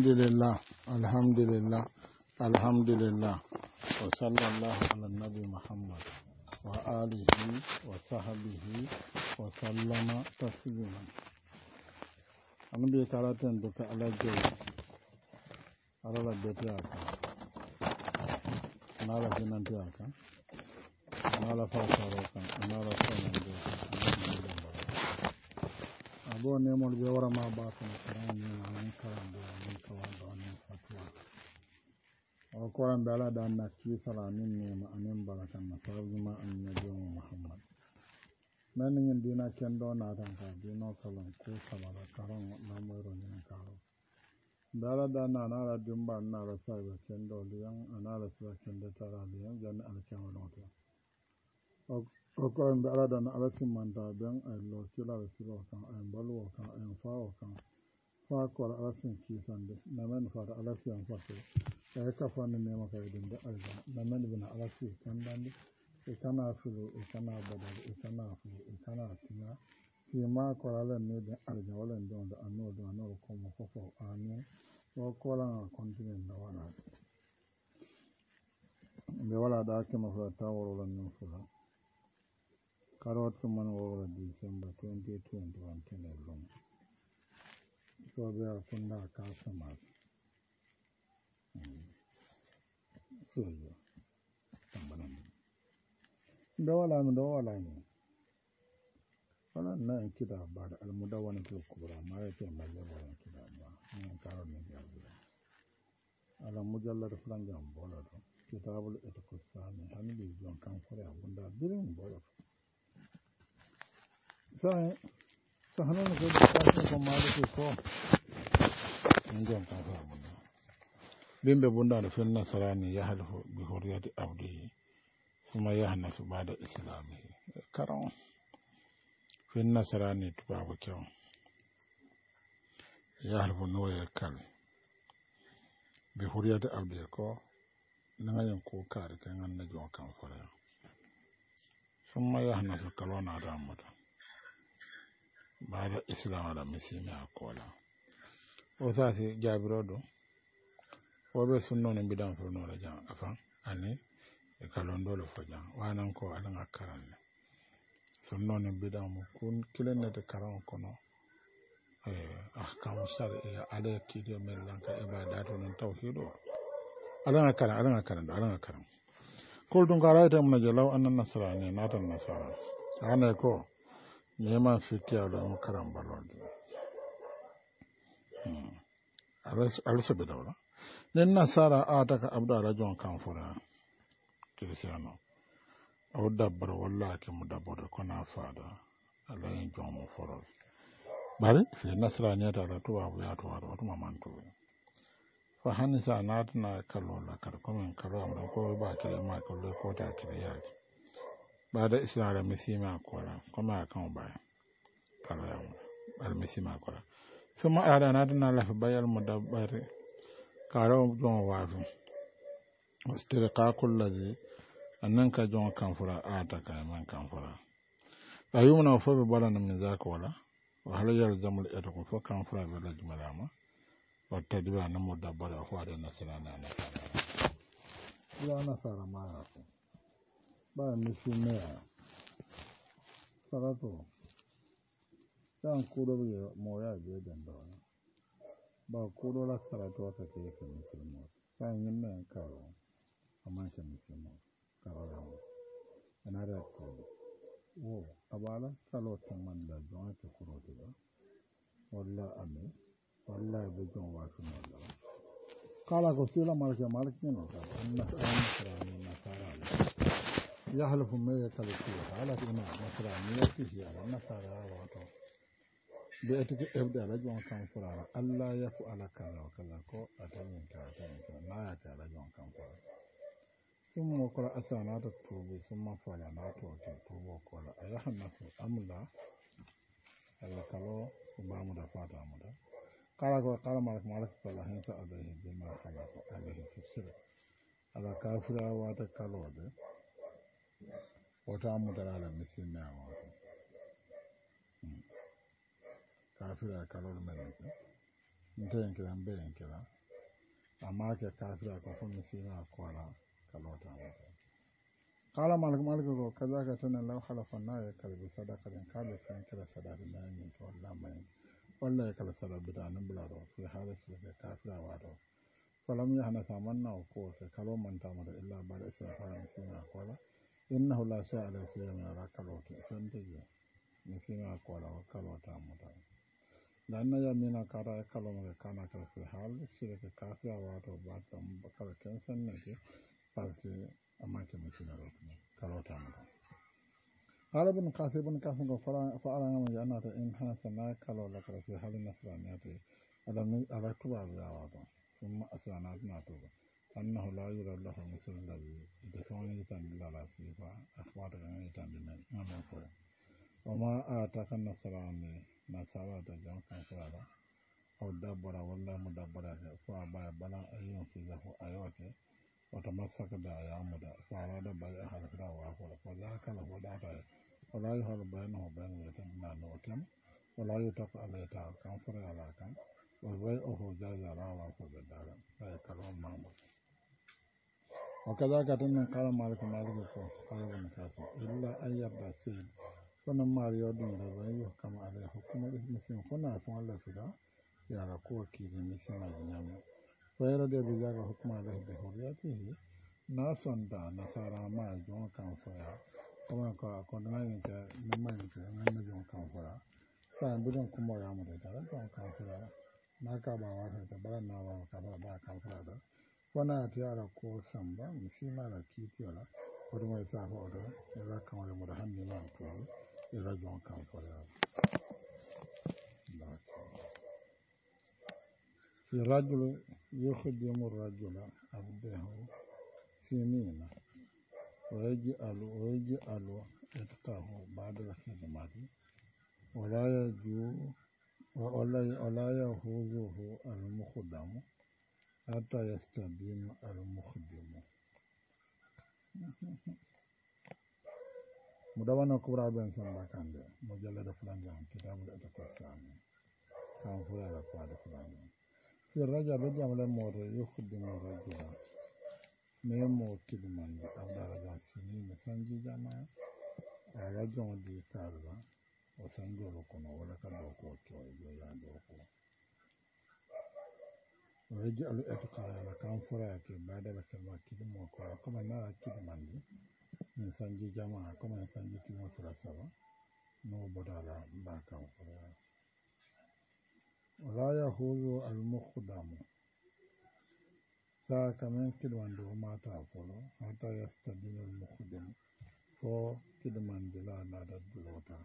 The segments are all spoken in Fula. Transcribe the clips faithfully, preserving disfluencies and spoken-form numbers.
alhamdulillah alhamdulillah alhamdulillah wa sallallahu ala nabi muhammad wa alihi wa sahbihi wa sallama tasliman. Annabi karaten duka alaje alala beti aka nala jinanti aka nala fasaro kan nala sonande abo ne mo be wara ma ba kan kan ni an kan do ni kawan do ni fatwa o ko an dala dan na ki sala min ne ma anen barakan na sabu ma annabi muhammad nan ngin dina ken do na tan ka dino kalan ko sala karon na mo ro ni karo dala dan na na la dimba na la sai ba ken do liyan ana la sai ken da tara liyan jan al kan do to o ko en ala dan ala simanta ben ay lo kila silo kan ay balu kan ay faawo kan fa ko ala sin ki sande na men fa ala sin fa ko ay ka fa ne ma kay dinde alja na men bina ala sin kan dande e kana fulu e kana badal e kana fulu e kana tinya si ma ko ala ne de alja wala ndon da anno do anno ko mo ko fo ane o ko la continue na wana be wala da ke ma fa taworo la no fula Karot man over December twenty twenty-one tenelum. So we are funda customers. So you. Dawala dawala ni. Wala na kida bada almudawana tu kubra ma yake malaba kida ba. Ni karot ni jabu. Ala mujallad flanjam bola do. Kitabul etkusani hanbi jon kan fara bunda birin bola. Sai sahanan ko da ko malu ko ngon ta fa bunda bimbe bunda da fil nasrani ya halfu bi hurriyati abdi suma yahna su bada islami karam fil nasrani tubabu kyaw ya halfu no ya kal bi hurriyati abdi ko nan ko kare kan an najo kan fara suma yahna su kalona da mata bada islam ala misimi akola o sasi jabirodo o be sunno ne bidan fo no la jang afan ani e kalondo le fo jang wanan ko ala ngakaran sunno ne bidan mo kun kilene de karan kono eh ahkam shar e ala kido melanka ibadatu non tawhido ala ngakaran ala ngakaran ala ngakaran kol dun gara ita mun jalaw annan nasrani natan nasara ana ko nema fikiya da makaran balon hmm alas alsa be dawla nen nasara ataka abda rajon kan fura kirisiano o dabbar wallahi mu dabbar ko na fada alayin jomo foro bari fi nasara ne da to abu ya to wato mamanto fa hanisa natna kalola kar ko men karo am ko ba kire ma ko le ko ta kire ya ba da islam da misima kola kuma kan ba kala al misima kola suma ada na dana la fa bayal mudabbar karo jon wafu istirqa kullazi annan ka jon kan fura ata ka man kan fura ayumna fa bi balana min zaka wala wa hal yalzamul etako fa kan fura bi lajmalama wa tadbi'a na mudabbar fa da nasrana na ila nasara ma ba misima sarato dan kudo be moya be dan do ba kudo la sarato ta ke ke musulmo kan yin nan karo amma ke musulmo karo ana da ko wo abala salo tamman da don ta kuro da walla ame walla be don wa su no da kala ko sila malke malke no ka anna an nasara ya halfu me ya kalki ala ina nasara ne ya ci ya nasara wato da ita ke ebda rajon kan furara Allah ya fu ala kaza kaza ko atamin ta atamin ta na ya ta rajon kan furara sun mo kora asana ta tubu sun ma fara na to ta tubu ko la ayahan nasu amla ala kalo ba mu da fata mu da kala ko kala malak malak sala hin sa alaihi bima khalaqa alaihi fisir ala kafira wa ta kalo da wata mu da ala misin na wa kafira kalol men nte yen kira mbe yen kira amma ke kafira ko fo misina ko ala kalota mata qala malik malik ko kazaka tan law khalafa na ya kalbi sadaqa den kala san kira sadaqa na yin to Allah mai wallahi kala sadaqa bidan bulado fi halati ke kafira wato falam yahna samanna ko se kalo man tamata illa ba'da isra misina ko ala innahu la sha'ala fi min rakalota santaje misina ko ala kalota mata lanna yamina kara kaloma kana kala fi hal shirka kafira wato ba ta kala kan sanne ke parce amma ke misina ro kalota mata arabun kasibun kasin ko fara fara ngam yana ta in hana sana kalo la kala fi hal nasraniyati adam ala tuba ya wato summa asana na to annahu la yura lahu misal ladhi defani tan la fi fa akhbar ngam tan men ngam ko وما آتاك النصراني نصارى تجمع كنصارى أو دبر والله مدبر فأبا بلا أيون في له أيوته وتمسك بأيامه فأراد بيع هذا وأقول فذاك له دعاء ولا يهل بينه وبين يتمنى نوتم ولا يتق عليه كان فرع على كان وبيعه جاز على وأقول بدار فيكلم معمر وكذا كتن قال مالك مالك قال ابن كاسم إلا أن يبدأ سيد wannan mariyo din da bai yi kama a da hukumar musulmi kuna sun Allah su da yara ko ki da musulmi a jami'a bayar da bi zaga hukuma da da horiya ce na son da nasara ma jon kan fara kuma ka ko da nan ta nan mai ta nan na jon kan fara sai budan kuma ya mu da da jon kan fara na ka ba wa ta bara na ba ka ba ba kan fara da wannan ta yara ko san ba musulma da kitiyala ko da mai sa ko da ya kan mu da hannu na to الرجل كان فلا في رجل يخدم الرجل عبده سنين ويجعل ويجعل اتقاه بعد الخدمة ولا يجو ولا ولا يهوزه المخدم حتى يستبين المخدم مدونة كبرى بين سنبا كان ده مجلد فلان كتاب الاتقاء كان فوق على فوق فلان في الرجل رجع ولا مور يخدم الرجل نيمو كلمان أبدا رجع سنين سنجي جماعة رجع دي كارلا وسنجو لكنا ولا كدوكو توي جويا دوكو ورجع الاتقاء على كان فوق بعد الكلمة كلمة كوا كما نرى كلمان دي min sanji jama'a kuma min sanji kimo sura saba no bodala baka fura wala yahuzu al muqdam sa kamen kidwando mata folo hata yastadin al muqdam fo kidman dila na da dulota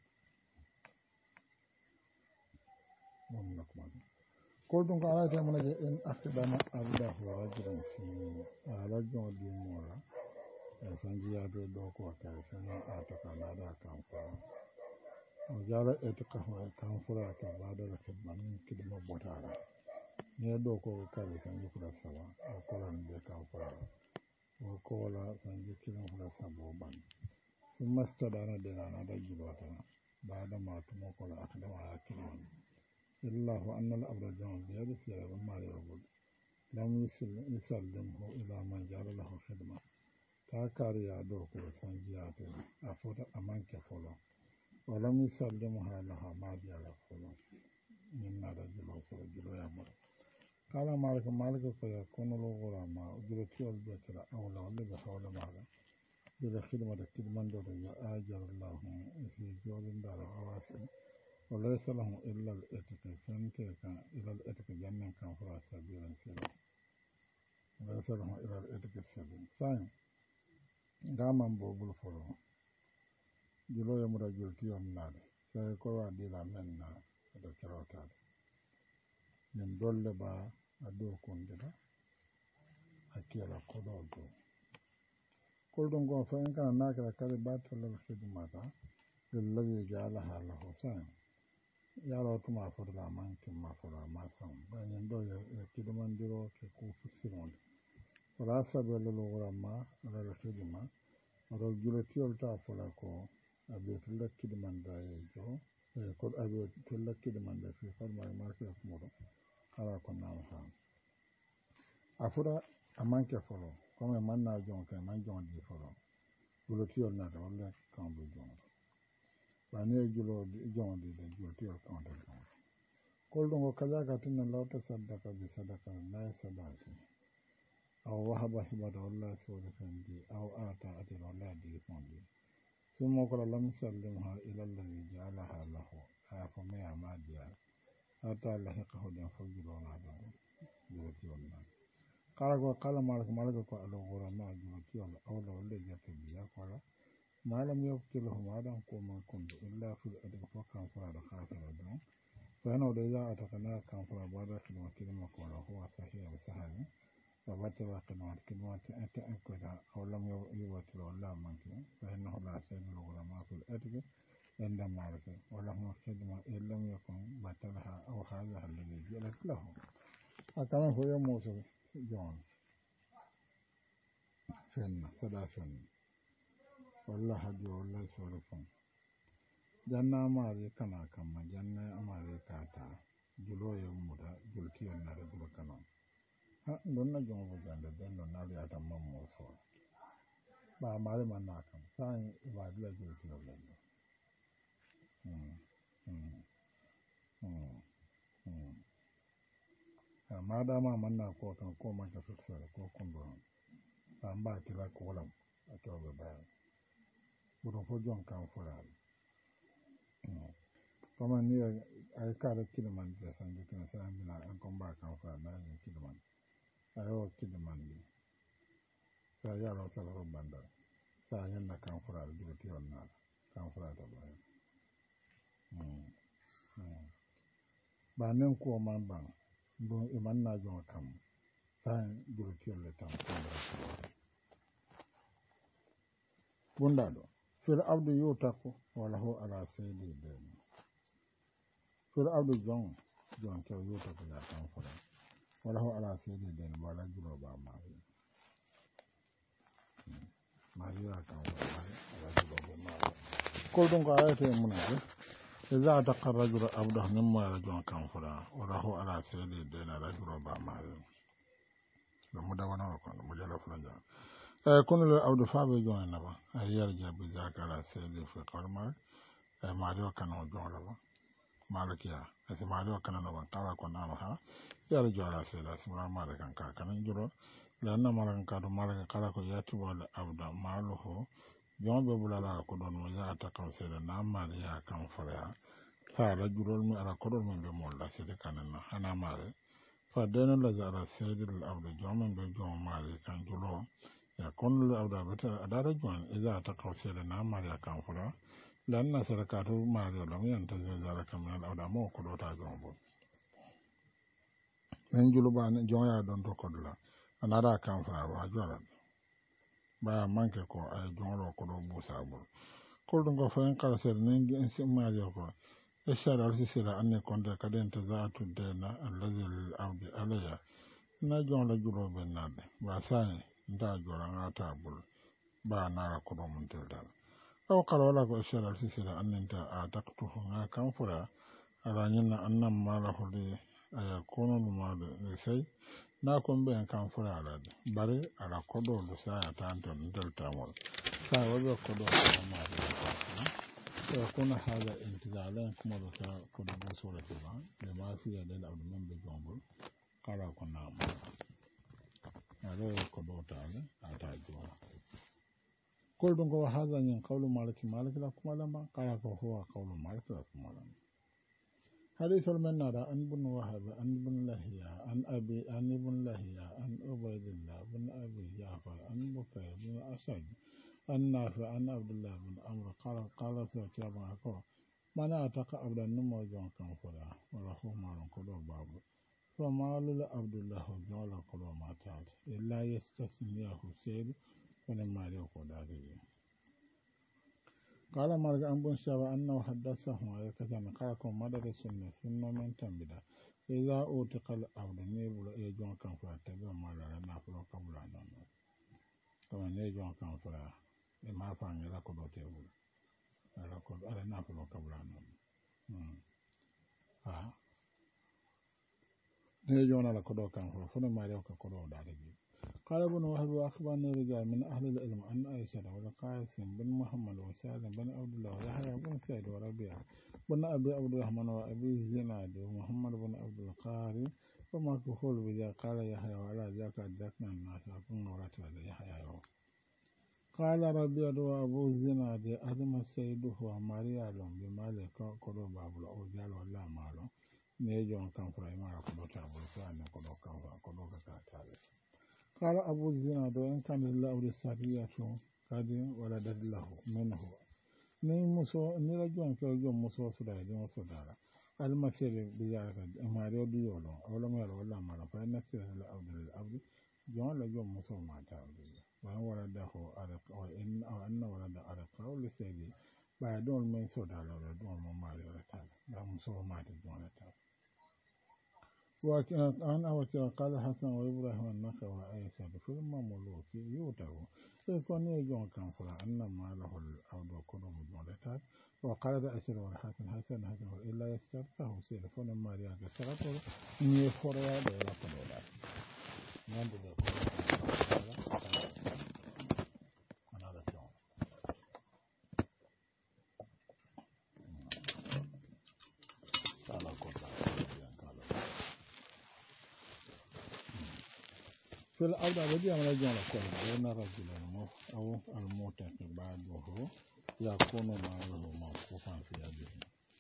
monna kuma ko dun ka ayata mun je in akhdama abda rajulan fi rajul di mora sanji ya do do ko ta sana a ta kana da kan fara o jara e ta ka kan fara ta ba da ta ban kidma botara ne do ko ka sanji kula sawa o ko ran da kan fara o ko la sanji kidma kula sabo ban sun masta da na da na da gibata ba da ma tumo ko la aka da wa kidman illahu annal abdajan bi yadi sira ma yaqul lam yusil yusallimu ila man jara lahu khidma ta kariya do ko sanjiya to a fota amanke folo wala mi sallimu halaha ma biya la folo min na da jilo so jilo ya mo kala malik malik ko ya kono lo gora ma jilo tiol be tara awla wala be hawla ma ga jilo khidma da kidman do ya ajar allah fi jolin da awasi wala salahu illa al etika fante kan ila al etika jannan kan fara sabiran sira wala salahu ila al etika sabiran sai gaman bobul folo julo ya mura julti yom nade sai ko wa dila men na do kerota min dolle ba ado konde da akira ko do do ko don go fa en kana nakara kale batal khidmata lillazi ja'ala halahu san ya ro tuma fo la man kin ma fo la ma san ba nyen do ya kidman diro ke ku fusiron wala sabe lo wala ma ala khidma ro julo tiol ta fo la ko abe tulla kidman da ye jo ko abe tulla kidman da fi farma ma ke ko ala ko naam ha afura amanke folo comme man na jon ke man jon di folo bulo tiol na da wala kan bu jon ba ne julo jon di de julo tiol kan da kan kol don ko kaza ka tinna lawta sadaka bi sadaka la sadaka aw wahaba hibata walla sawda kandi aw ata atir walla di fondi sumo ko lam sallimha ila alladhi ja'alaha lahu fa ma amadiya ata lahiqahu dan fawjulo na da julo tiol na kala ko kala malaka malaka ko alo gora na julo tiol aw la walla jata biya kola malam yaqtilu madan ko man kundu illa fil adab fa kan fa da khasara don fa yana da ya atakana kan fa ba da kuma kilma ko la huwa sahih wa sahih fa bata wa kana kilma ta ata akada aw lam yuwatilu wala man fa yana la sayyidul ulama fil adab عند مالك وله خدمة إن لم يكن بطلها أو هذا الذي جلت له أكما هو موسى جون فن صدا فن والله حدي والله سولفون جنة مالي كنا كما جنة مالي كاتا جلو يمودا جلتي النار جلو كنا ها دون جون بجاند دون نالي أتمم موسى با مالي مناكم ساين إبادة جلتي الله ma dama manna ko kan ko man ka fixa ko kundo an ba kila ko lam a to be ba buru fo jon kan fura kuma ni ay ka da kilman da san da kan san bila an kon ba kan fura na ni kilman ayo kilman ni sa ya ro sa ro banda sa yan na kan fura da ti wannan kan fura da ba ba nan ko man ban don iman na jon kam san gurutiyar da tan bunda do fil abdu yutaku wala hu ala sayyidi den fil abdu jon jon ke yutaku ya tan fura wala hu ala sayyidi den wala juro ba ma mariya kan wala juro ba ma ko don ko ayate mun ne إذا أتقى الرجل أبده مما رجل كان فلا وله على سيد الدين رجل بأماره لمدونة وكون مجال فلنجا يكون الأبد فابي جون النبا يرجع بذاك على سيد في قرمه ماليو كان وجون لبا مالك يا أسي ماليو كان نبا قال كنا نها يرجع على سيد أسمع مالك كان كان يجرو لأن مالك كان مالك قال كو يأتي الأبد ماله jon be bulala ko don mo ya ta kan sele na mari ya kan fara fa rajulul mi ala ko don mo be mo la sele kanana hana mari fa dena la zara sayyidul abdu jon be jon mari kan julo ya kon lu abda bata adara jon iza ta kan sele na mari ya kan fara lan na sarakatu mari la mi anta zara kamal abda mo ko do ta jon bo men julu ba jon ya don to ko dula anara kan fara wa jora ba manke ko ay jonro ko do busa bol ko do go fen kala ser nengi en simma jo ko e shara al sisira anne konde kaden to zaatu dena allazi lil abdi alaya na jonla juro ben nade ba sai nda jora ngata bol ba na ko do mun tedal aw kala wala ko shara al sisira anne ta ataqtu nga kan fura ala nyina annam mala hudi aya kono ma de sai na kon be kan fura ala bare ala kodo do sa tanto ndel tamol sa wabe kodo ma e kono hala intizalen kuma do sa kodo do sura tiba de ma fi ya del abdu men be jombol kala ko na ma ala kodo tale ata jora kol dun ko hada nyen qawlu maliki maliki la kuma lamba kala ko huwa qawlu maliki la kuma lamba حديث المنادى عن بن وهب عن بن لهيا عن أبي عن ابن لهيا عن عبيد الله بن أبي جعفر عن بكير بن أسد عن نافع عن عبد الله بن عمرو قال قال سوتي أبو عكو من أعتق عبد النمو جون كان فلا وله مال قلوب باب فما للعبد الله جول قلوب ما تعال إلا يستثنيه سيد ولما يقول هذه قال مالك أن بن شابا أنه حدثه ويكتن قالكم مدد السنة سنة من تنبدا إذا أوتق الأرض نيبل إيجون كان فاتبع مالا نافلو قبل عنه كما نيجون كان فلا إما فاني لكو دو تيبل على نافلو قبل عنه ها ne jona la kodo kan fo fo ma rew ka kodo da de قال ابن وهب واخبرني رجال من اهل العلم ان عائشه والقاسم بن محمد وسالم بن عبد الله ويحيى بن سعيد وربيعه بن ابي عبد الرحمن وابي زناد ومحمد بن عبد القاري وما كفول بذا قال يحيى وعلى ذاك ادركنا الناس اكون ورات يحيى قال ربيعه وابو زناد ادم السيد هو ماريا لهم بمالك كدو بابل او جال ولا مالو نيجون كان فرايما كدو تابل فان كدو كان كدو كاتال قال أبو الزناد وإن كان الله للسرية قد ولدت له منه ni muso ni la jon ko jon muso suda jon suda المسير بيارك ما يودي يولو أولا ما يولو ولا ما رفع نسير الأرض للأرض جون لجون مصور ما تعرض وأن ولده أرق وإن أو أن ولد أرق أو لسيدي بعدون من سودا لولا دون ما يولتان لا مصور ما تجون لتان وأن أوتي قال حسن وإبراهيم النخع وعيسى في المملوك يوتو يكون يجون كان فلا أن ما له الأرض كلهم جون لتان وقال بأسر والحسن حسن حسن إلا يسترته سير فون ما رياك سرطه ني فوريا دولا كدولا نعم بده أنا لا شو في الأرض بدي أعمل جانا كون بين رجل الموت أو الموت بعده يكون معه موقوفا في يده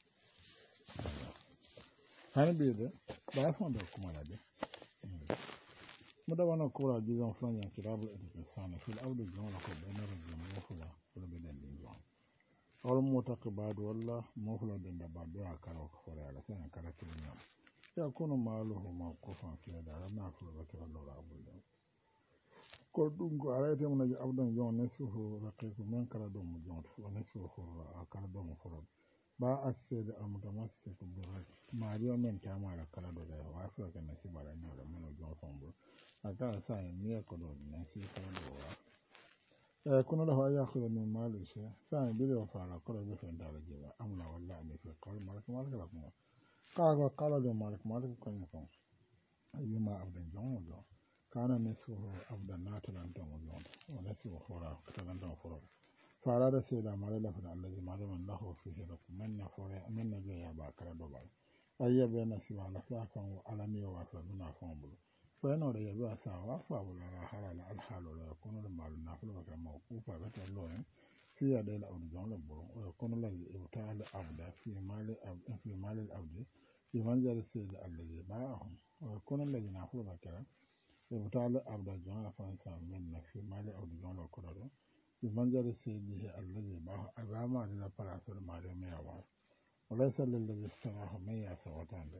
هل بيده بعرفون ده كم على ده ماذا وانا كورا جيزان فلان كتاب الإنسان في الأرض جانا كون بين رجل الموت ولا ولا بدن الإنسان أو الموت بعد والله موت ولا بدن بعد ده أكره كفر على سنة كره كلنا يكون معه موقوفا في يده ما أفعل بكرة الله أبوه ko ɗum ko arayte mo naji abdan jon nesuhu raqiqu men kala ɗum mo jonta o nesuhu horra a kala ɗum mo forod ba assede almutamassiku birak mario men tamara kala ɗo ɗaya wafirake nasibara ñawɗo men o jon fombol a kala sa en niya ko ɗo nasi kala ɗo wa eyi kono ɗo ha yakude min maali se sa en ɓiɗi o faala koɗo ɓe fen dara jeewa amna walla ami fi kawle malaka malaka la kuma kala ko kala ɗo malaka malaka koñe kon yima abdan jon o jon كان نسوه أبدا ناتلا تموزون ونسوه فرا كتلا تمفرا فأراد سيدا مالا لفنا الذي مالا من له فيه لكم من نفورا من نجيا باكرا دوبال أي بين سوى لفلاكا وعلمي وفا من أفنبل فإنه ليبقى سوا فأولا حلال الحال ولا يكون المال نافل وكا موقوفا بتلوين في يدي الأرض جون لبرو ويكون الذي ابتاع الأبدا في مال في مال الأرض في منزل السيد الذي باعهم ويكون الذي نافل وكا يبتال عبد الجمال فانسا من في مال عبد الجمال وكرره بمنزل سيده الذي باه أمام على فراس المال مياه وليس للذي اشتراه مياه سوتان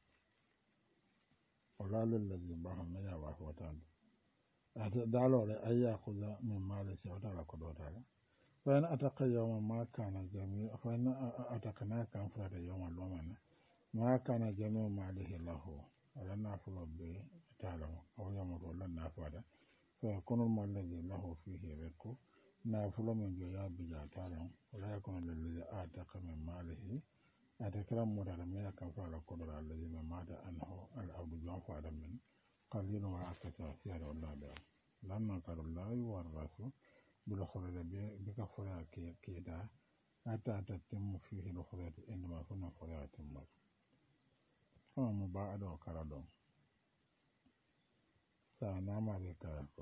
ولا للذي باه مياه وسوتان دالو أن يأخذ من مال سوتان وكرره فإن أتقى يوم ما كان جميع فإن أتقنا كان فرد يوم اللومن ما كان جميع ماله له ولنا فلو به تعلم أو يمر لنا فادا فيكون المال الذي له فيه رقه نافل من جيا بجا تعلم ولا يكون الذي آتك من ماله أتكلم مدرمي كفار قدر الذي من مات أنه الأرض جان فادا من قليل وعكسا سيار الله ده لما قال الله يورث بالخلد بكفر كيدا حتى تتم فيه الخلد إنما كنا خلد تمر فما بعد وكردهم sa nama de kara ko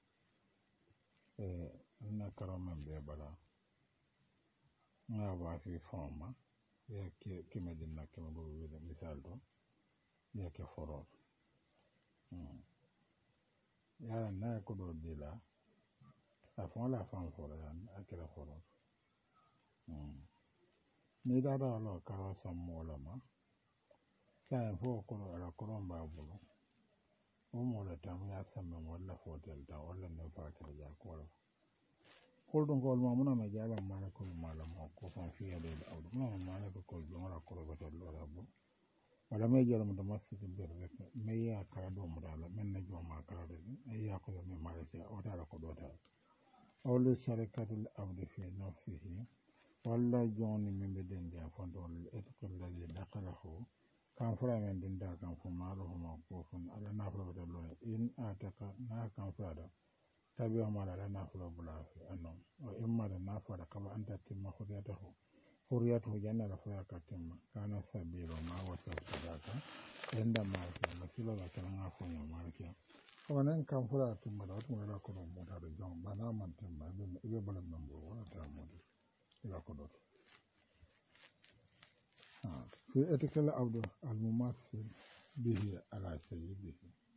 eh na karaman be bala na wa fi forma ya ke ke medin na ke mo be misal do ya ke foro hmm ya na ko do dila a fon la fon foro ya akira foro hmm ni da da lo kara sam mola ma sa fo ko ala ko ba bulu Omo la tamu ya sama wala hotel da wala ne fata da jakoro holdon ko ma muna na jaba mala ko mala mo ko fa fiya da awdu muna mala ko ko jomara ko ko to lo rabu wala me jara mo da masjid be rek me ya ka do mo dala men na joma ka do e ya ko me mala ci o dala ko do ta awlu sharakatul abdi fi nafsihi wala joni min be den ja fondo et ko la dakhalahu kan fura men din da kan fu malu huma ko fun ala na fura da lo in ataka na kan fura da tabiwa mala ala na fura bula fi anon o imma da na fura kama anta timma huriyatahu huriyatahu janna la fura ka timma kana sabiro ma wasa sadaka inda ma fi masila da kan na fu ya markiya wannan kan fura timma da wata mala ko mo da jon bana man timma ibe bala nan bo wala ta mo ila ko do في اتكل عبد الممثل به على سيده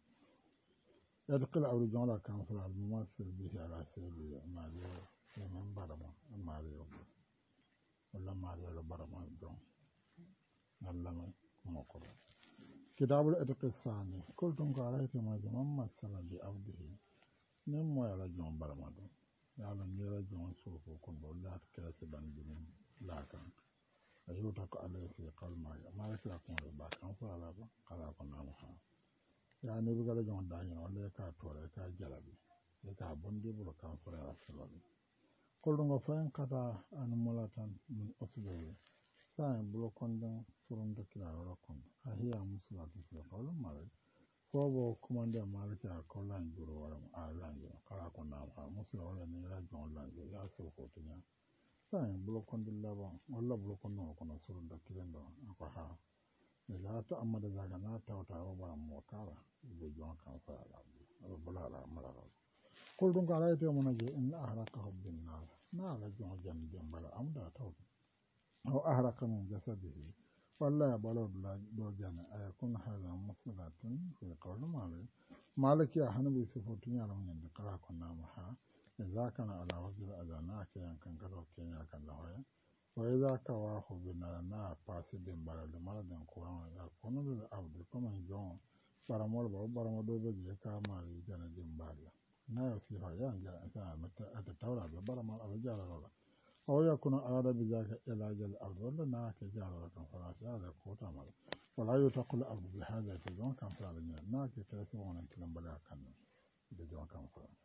اتكل عبد جملة كان في الممثل به على سيده مالي من برما مالي ولا مالي برما جون نلما مقر كتاب الاتكل الثاني قلتم قرأت ما جمع مثلا بعبده نمو على جون برما دون يعلم يرى جون سوفو كنبو لا تكاسبان جنين لا كان ayuta ko ala fi qalma ya ma la ko ba kan ko ala ba ala ko na ma ya ne bi gala jon da ni wala ka to re ka jalabi e ka bondi bu kan ko ala sala ko do ngo fa kata an mulatan min usbe sa en bu ko nden furum de kila ro ko a hiya musulati fi qawla mare ko bo komande mare ka ko lan juro wala a lan juro kala ko na ma musulma wala ni la jon lan ya so ko tinya sai bulokon dillaba walla bulokon no kono surun da kilendo ko ha la ta amma da zaga na tawta wa bara mo kala be jon kan fa la ala bula la mala kul dun ka raite mo naje in ahraka hubbin nar na la jon jan jambala amda taw aw ahraka min jasadihi walla balo la do jan ay kun hala muslatun fi qawli malik maliki hanabi sifotun ya lamun da kala kun na ha إذا كان على وجه الأذانات كان كان كذا كان كان له وإذا كواه بنا فاسد بلد مرض قرآن يكون للعبد كما يجون برامول بو برامول دو بيجي كما يجنا جنبالا نا يصير يان جا إنسان متى أتطور برامول أرجع له أو يكون أراد بذلك علاج الأرض ولا نا كجار كان فراش هذا كوتا مال ولا يتقل الأرض بهذا تجون كان فراش نا كتلسون كلام بلا كان تجون كان فراش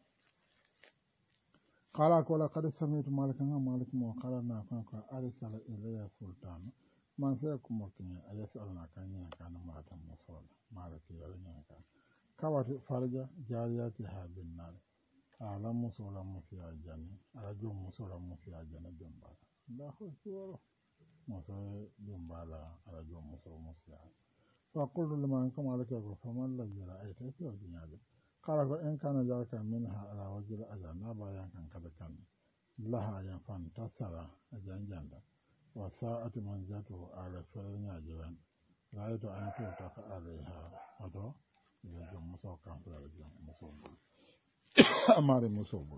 قال أقول قد سمعت مالك مالك وقالنا فانك أرسل إلي سلطان من سيكون مكين أيسألنا كان كان مرة مصول مالك يلنا كان كوات فرج جارياتها بالنار على مصول مسيا جاني على جو مصول مسيا جاني جنبال لا هو سوره مصول جنبالا على جو مصول مسيا فقلت لما أنكم مالك يقول فمن الذي رأيت في الدنيا قال إن كان ذلك منها على وجه الأذى نابا ينكن كذا كان لها ينفن تسرى جنجندا وساءت منزته على فرنيا جوان رأيت أن توتك عليها ودو يجب مصوب كان في الجن مصوب أماري مصوب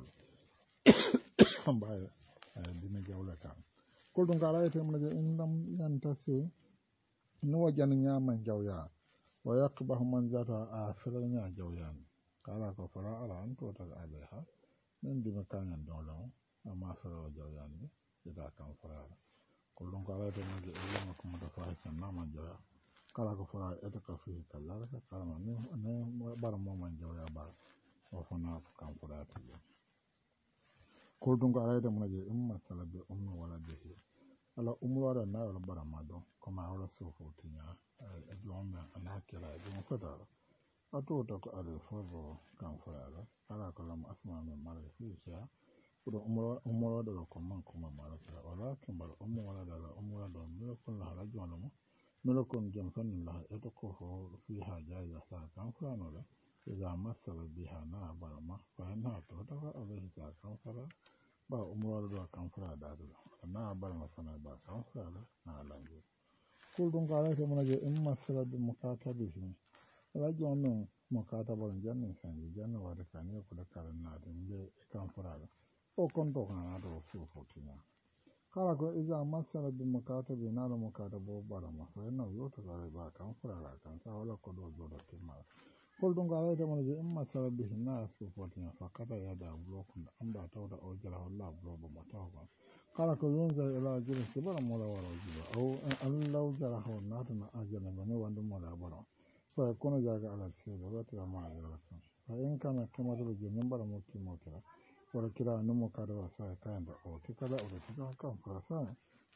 باي دين جولة كان قلت قال رأيت من إن لم ينتسي نوجن من جويا ويقبه منزته على فرنيا جويان kala ko fara ala an to ta alaiha nan di makanyan dolo amma fara wajayan ne da kan fara kullun kala da ne da ilmu kuma da fara kan naman jaya kala ko fara ita ka fi kala ka kala ne ne bar mo man jaya ba o fana kan fara ta kullun kala da mun je in masala bi ummu wala bihi ala ummu wala na wala bara ma don kuma wala so fotinya a jomma ana kira don fada ato ta ko ala foro kan fara ala ko lam asma min mara fiya ko umro umro da ko man kuma mara fara wala kin bar ummu wala da ummu wala da mira kun la la jona mo mira kun jam kan la eto ko ho fi haja ya sa kan fara no la iza masala biha na barama fa na to ta ko ala sa kan fara ba umro da kan fara da da na barama sana ba kan fara na lango ko dun ga ta mun je in masala bi mukatabihi rajon nan makata barin jannin sanji janna wada kane kula karan na din je kan furara o kon to kana do su fotina kala ko iza masala bi makata bi na makata bo bara ma fa na yo to gare ba kan furara kan sa wala ko do do to ma kol dun gare da mun je in masala bi na su fotina fa kada ya da blokun da an ba ta da o jira wallahi blo ba mata ba kala ko yon za ila jira se bara mo la wala jira o Allah jara ho na ta na ajana ne wanda mo la bara فيكون ذاك على السيد وتر ما يرسم فإن كان كما تلقي نمبر موتي موتر ولا كلا نمو كذا وسائل كان أو تكلا أو تكلا كم فرسان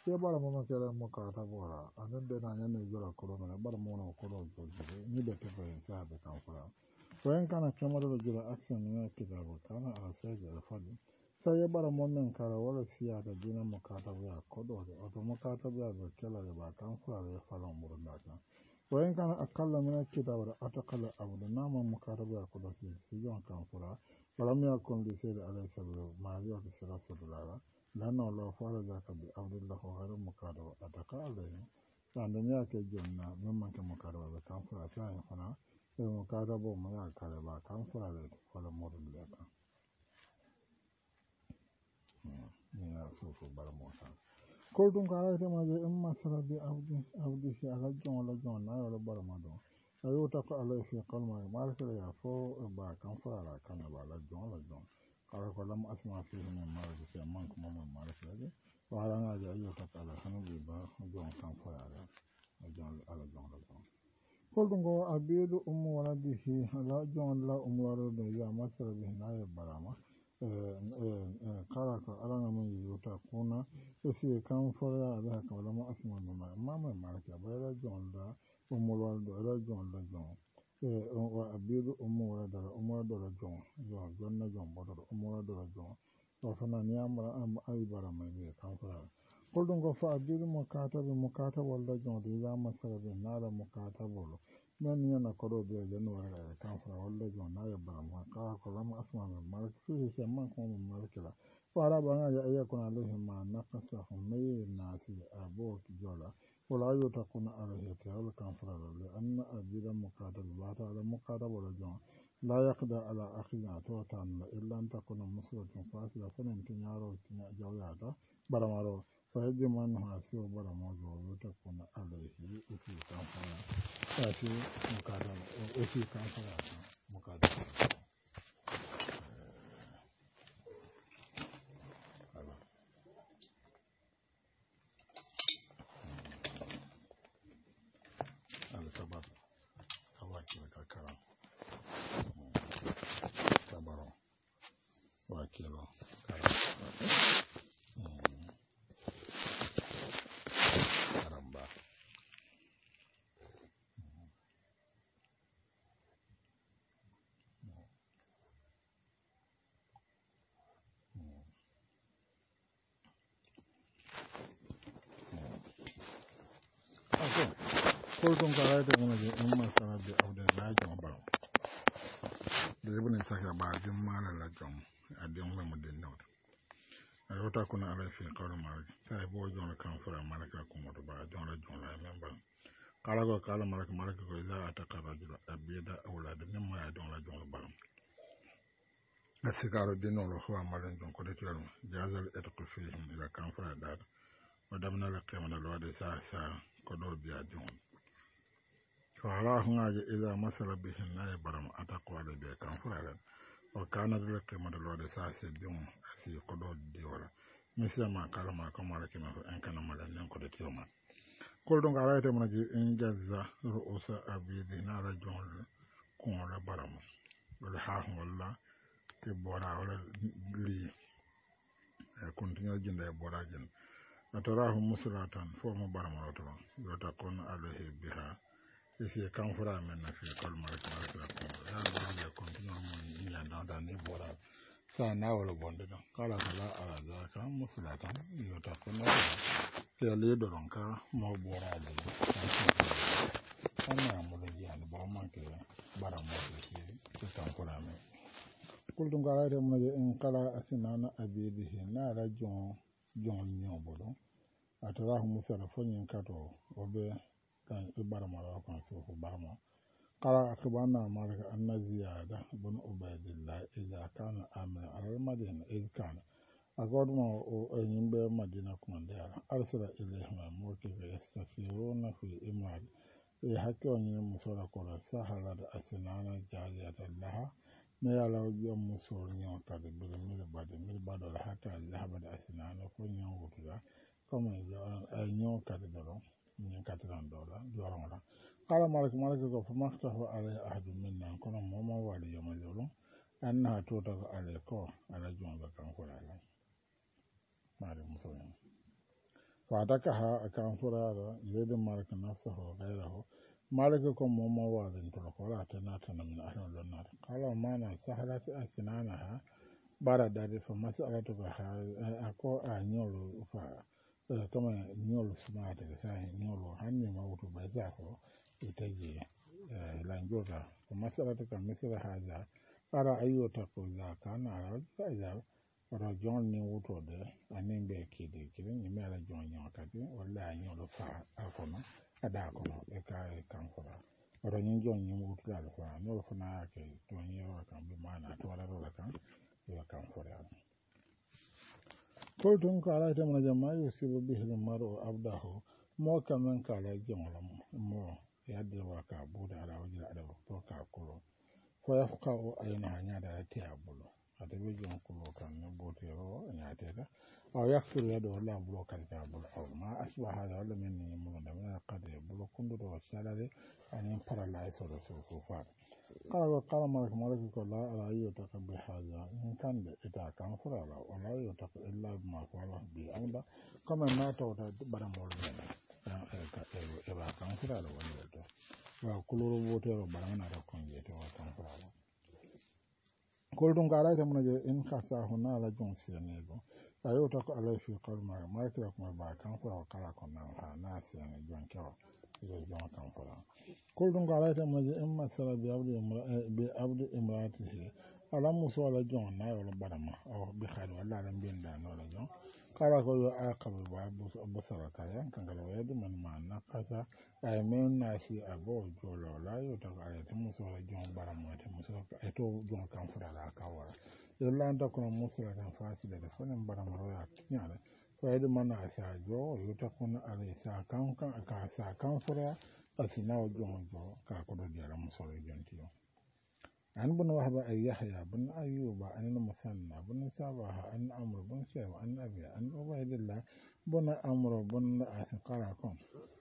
ya bara mo kala mo ka ta bora anan de na ne jora ko na bara mo no ko do ni de te ba sa be kan fara wayan kana kamar da jira action ne ke da ba kana a sai da fadi sai ya bara mo men kara wala siya da dina mo ka ta ya ko do da to mo ka ta ya ba kala da ba kan fara ya fara mo da ta wayan kana akalla ne ke da ba atakalla abu da nama mo ka ta ya ko da si si yon kan fara wala mi akon di sai da alai sabu ma ya da sira su da lana Allah fara zaka bi abdullah khairu mukadaba ataka alayhi sanda nya ke jonna memman ke mukadaba be kan fara ta yin fana e mukadaba mo ya kare ba kan fara da fara modun da ka ni ya so so bar mo sa ko dun ka ayta ma je in masala bi abdi abdi shi ala jon la jon na wala bar ma do ayo ta ko alayhi fi qalma ma ya fo ba kan fara kana ba la jon la jon kala ko lam asma fi min marad fi man ko man marad fi wala nga ja yo ta kala hanu bi ba jon kan fara ala jon ala jon la jon ko dun go abidu ummu waladihi ala jon la ummu waladu ya masara bi na ya barama eh eh kala ko ala nga mun yo ta kuna fi kan fara ala ka lam asma min ma ma marad ba la jon la ummu waladu ala jon la jon wa abidu ummu walada ummu walada jon jon jon na jon bodo ummu walada jon to fana ni amara am ay bara mai ne kan fara kullun go fa abidu mukatabi mukatabi walla jon de ya masara be nala mukatabi nan ni na ko do be jon wala kan fara walla jon na ya bara ma ka ko lam asma min malik fi shi man ko min malikala wala ba nga ya ayakuna alaihim ma naqasa hum may nasi abo jola ولا يتقون عليه تعالى كفر لأن أبيد مقاتل بعد على مقاتل ولا جون لا يقدر على أخينا توتان إلا أن تكون مسلمة فاسدة فنمتن يارو جوياتا برمارو فيجب أنها سيو برمارو يتقون عليه إفي كفر إفي مقاتل إفي كفر مقاتل sabar sabar kita karam sabaro wakilo karam karamba Kultum karayta ngana je umma sana bi awde la jom ba de ibn saka ba jum mala la jom adem la mo den nawta ayota kuna ala fi qawla malik sai bo jom kan fura malaka ko mo ba jom la jom la memba kala go kala malaka malaka ko ila ataka rajul abida awlad mimma ya jom la jom ba asigaro dino lo ho amalen jom ko de tiyo jazal etqu fihim ila kan fura dad wadamna la qiyamana lo de sa sa ko do biya jom فعلاه ناجي إذا مثل به الناي برم أتقوى لبيا كان فرعا وكان ذلك من الواد ساسي ديوم أسي قدود ديولا مثل ما قال ما كما لكنا إن كان ملن ينقل تيوما قل دونك على يتمنى إن جزا رؤوس أبيدي نار جون كون لبرم ولحاه والله كبورا ولا لي كنت نجن لبورا جن أتراه مسلاة فوم برم وطبعا يتكون عليه بها isi kan fura men na fi kal mar ka ra ko ya ba ya continue mun ya da da ni bora sa na wala bonde do kala kala ala da ka musulata yo ta ko na ke le do ron ka mo bora le ana mo le ya ni ba man ke bara mo ke kan fura men kul dum gara de mo en kala asinana abidihi na ra jon jon nyo bodo atara musala fonyin kato obe kan ibarma ra kan so barma qala akhbarna malik anna ziyada ibn ubaydillah idha kana amina al madina iz kana agodmo o nyimbe madina kuma da arsala ilayhim mawqif yastafiruna fi imad e hakko ni musala ko sahala da asnana jariyatan laha me ala yo musol nyon ta de bil mil bade mil bado hatta zahaba da asnana ko nyon wutuda comme ay nyon ta de do min katiran dola jorongla kala malik malik ko fa maktahu ala ahad minna kono momo wali yoma jolo anna to to ala ko ala jonga kan ko ala mari musoyen فاتكها أكان فرارا يريد مالك نفسه وغيره مالككم مما وادن تلقوا تناتنا من أهل الجنة قال ما نسهلت أسنانها بعد ذلك فمسألتك أكو أنيول فا كما نيول سمعت لسان نيول هني موت بزاكو يتجي لانجوتا فمسألتك مثل هذا أرى أيو تقول ذاك أنا أرى إذا رجون نيوتو ده أنين بيكيدي كده نمي على جون يوكادي ولا أنيول فا أكونا أدا أكونا إكا إكام فرا رجون جون نيوتو لا فا نيول فنا كي توني وكان بمعنى تولا رولا كان يكام فرا قلتم قال تمنا جماعة يصيب به المرء عبده مو كمن قال جملهم مو يدل وكا بود على وجه الأدب وكا كله فيفقه أينها نادى تيابلو هذا بيجون كله كان بوتيرو نادى أو يكسر يده ولا بلو كان تيابلو أو ما أصبح هذا ولا من يمون من قد بلو كندو وسالري أن ينبر الله يسوع سوفا قال قال مالك مالك قال لا لا يتق بهذا إن كان إذا كان فرلا ولا يتق إلا بما فعله بأمدا كما ما تودا بدم ولنا إذا كان فرلا ولا يتق وكل بوتيرو بدمنا ركون يتق وكان فرلا كل دون قال إذا من إن خسر هنا لا جنس ينيبو لا يتق عليه في قول ما ما يتق ما بعد كان فرلا وقال كنا ناس يعني جون كوا إذا جون كان فرلا كل دون قال إذا من إما سلا بعبد امرأته على موسى ولا جون نا ولا بدما أو بخير ولا لم بين دان ولا جون قال كل عاقب بصرة كيان كان قال ويد من ما نقص أي من ناسي أبو جولو لا يتق عليه موسى ولا جون بدما موسى أتو جون كان فرلا كاورا إلا أن تكون موسى كان فاسدة فنم بدما رويا كنيا فيد من ناسي جو يتكون عليه ساكان كان كاساكان فرلا أثناء جون جو كأقول ديال مصوري جنتيو. عن بن وهب أي يحيى بن أيوب أن المثنى بن سابها أن أمر بن سيف أن أبي أن عبيد الله بن أمر بن أثقالكم.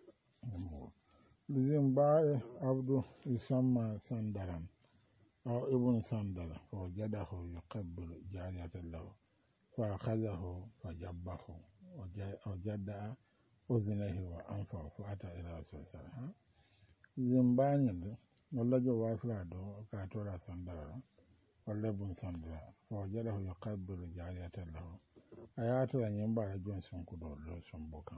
لزم باء عبد يسمى سندرا أو ابن سندر فوجده يقبل جارية له فأخذه فجبه وجد أذنه وأنفه فأتى إلى رسول الله صلى الله عليه وسلم زنباني ولا جو وافلا دو كاتورا سندرا ولا بن سندرا فوجده يقبل جارية له آيات أن ينبع جنسون كدور لو سنبوكا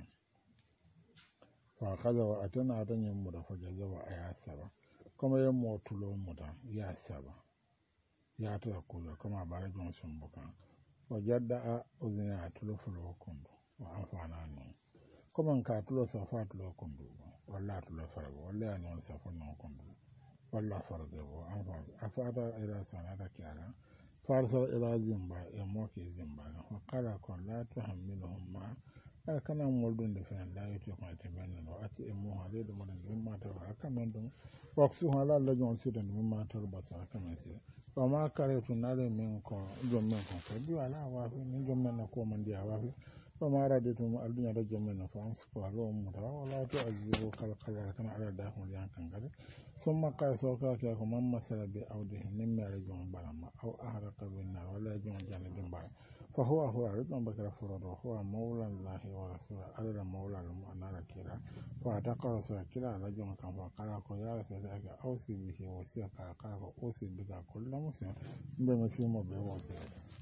فأخذ وأتنا أتن يمود فجزوا آيات سبا كما يموت له مدى يا سبا ياتوا كولا كما بار جنسون بوكا وجد أذنها تلفلو كندو وأنفعنا عنه كما كاتلو صفات لو كندو ولا تلو فرغ ولا نون صفات نون كندو ولا فرغ وأنفع أفاد إلى سنة كيالا فارسل إلى زنبا يموكي زنبا وقال كن لا تحملهم ما كان مولدون دفن لا يتيقون يتبنن وأتي إموها ليد مدن مما تبع كمن دون وقسوها لا لجون سيدن مما تلبسها كمن سيدن وما كرهت نال منكم جمعكم فبيو على وافي من جمعنا كومن دي وافي وما ردتم الدنيا رجمنا فانسكوا لهم مدى ولا تعذبوا كالقلال كان على داخل ليان كان قد ثم قال سوكاك يكم من مسل بأوده مما رجون برما أو أحرق بالنار ولا رجون جانب بار فهو هو رجون بكر فرد وهو مولى الله ورسوله أدل مولى المؤمن كلا فأتقى رسول كلا رجون كان فقال يا رسول الله أوصي به وسيك قال أوصي بك كل مسلم بمسلم وبوصي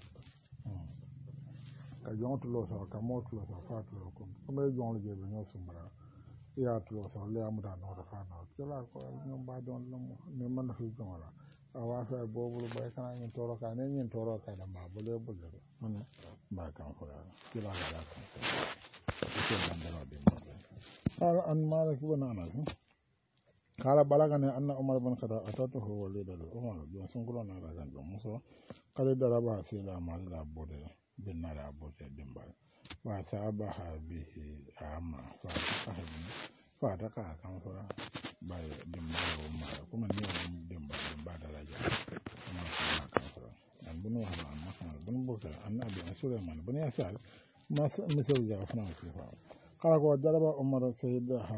ka jɔn tulo sɔrɔ ka mɔ tulo sɔrɔ fa tulo ko comme e jɔn je be ñoo sumbara ya tulo sɔrɔ le amuda no da fa no kila ko ñoo ba don lumu ni man fi jɔn la a wa fa bobulu bay kana ñi toro ka ne ñi toro ka da ma bole bole man ba kan fo ya kila ga da kan ko man da be mo ala an malik ibn anas kala balagane anna umar ibn khada atatuhu walidahu umar jɔn sungulo na da gan jɔn muso kale daraba sila mal la bode بالنار أبوت الدنبال وأصابها به أعمى فأتقى كم فرا باي دنبال وما كما نيوم دنبال دنبال رجع كما كما كم فرا أن بنوه ما كان بنبوك أن أبي سليمان بن يسار ما مثل جافنا فيها قال قد ضرب عمر سيدها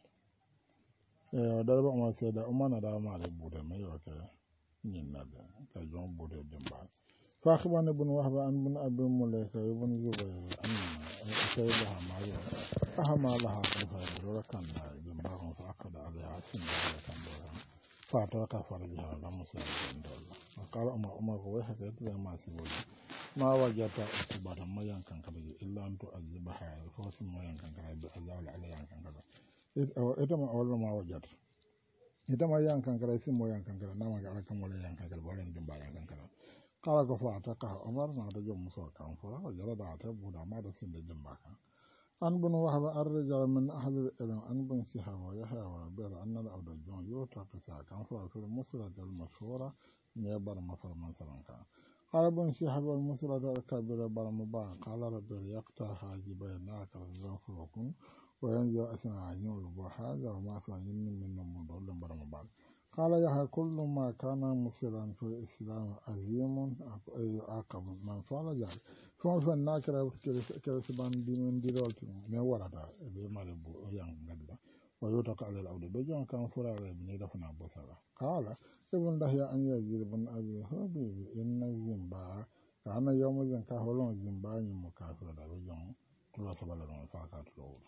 ضرب عمر سيدها عمر ندا ما لبود ما يوكل نينا كجون بود الدنبال فأخبرني ابن وهب عن ابن أبي مليكة ابن زبير أن سيدها مريم أهما لها كيف يدور كان جنبهم فأخذ عليها سنة كان فأترك فرجها لم يسلم دولة وقال أمر أمر ويحك يتبع ما سيقول ما وجدت أصبات ما ينكن كبير إلا أن تؤذبها فوس ما ينكن كبير بأذاب علي ينكن كبير إذا ما أول ما وجدت إذا ما ينكن كبير سمو ينكن كبير نما كبير ولا ينكن كبير ولا ينكن كبير قال فأتركها أمر ما رجع مسوى كان فلا وجرد عتب ما رسل جنبك أن بن وهب الرجال من أهل العلم أن بن شهاب ويحيى وبير أن الأرض الجون يوترك ساكن في المسرة المشهورة نيبر مفر من سلنكا قال بن شهاب المسرة الكبيرة برمبان قال رب يقطع حاجبي ناك الزنفركم وينزل أسنع نور بحاجة وما سنين من المدول برمبان قال يحيى كل ما كان مسرا في الإسلام عظيم عقب من فعل ذلك فما في الناكرة كرسبان دين ديرولت من وردا بما يبو ينغدا ويوتق على الأرض بجون كان فرع بن دفنا بصرة قال ابن دهيا أن يزيد بن أبي حبيب إن الزنبا كان يوم الزنكا هلون الزنبا يمكافر دا بجون كل سبلا من فاقات الأول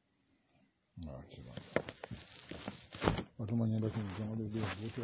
وتمنى لكم جمال الدين بوتي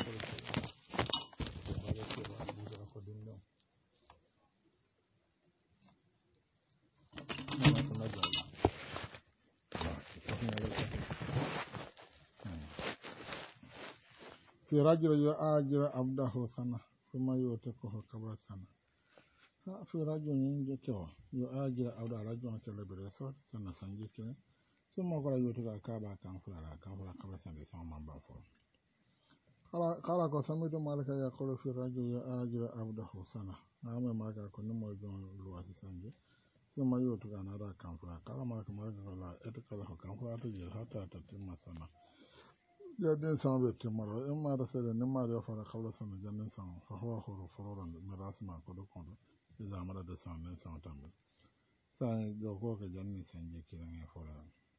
في رجل يؤجر عبده سنة ثم يوتقه قبل سنة في رجل ينجكه يؤجر عبده رجل كالبريسوت سنة سنجكه ثم قال يوتقه كابا كان فلا كان فلا قبل سنة سنة من بافور قال قسمت مالك يقول في رجل يؤجر عبده سنة نعم مالك يقول نمو يجون الواسي سنجي ثم يوتقه نرى كان فلا قال مالك مالك قال اتقله كان فلا تجير حتى تتم سنة جادين سان بيت مرة إما رسول نما يفعل قبل سنة جادين سان فهو خور فرورا مراس ما كده كده إذا مرة دسان نسان تامل سان جوكو كجادين سان جكيران يفعل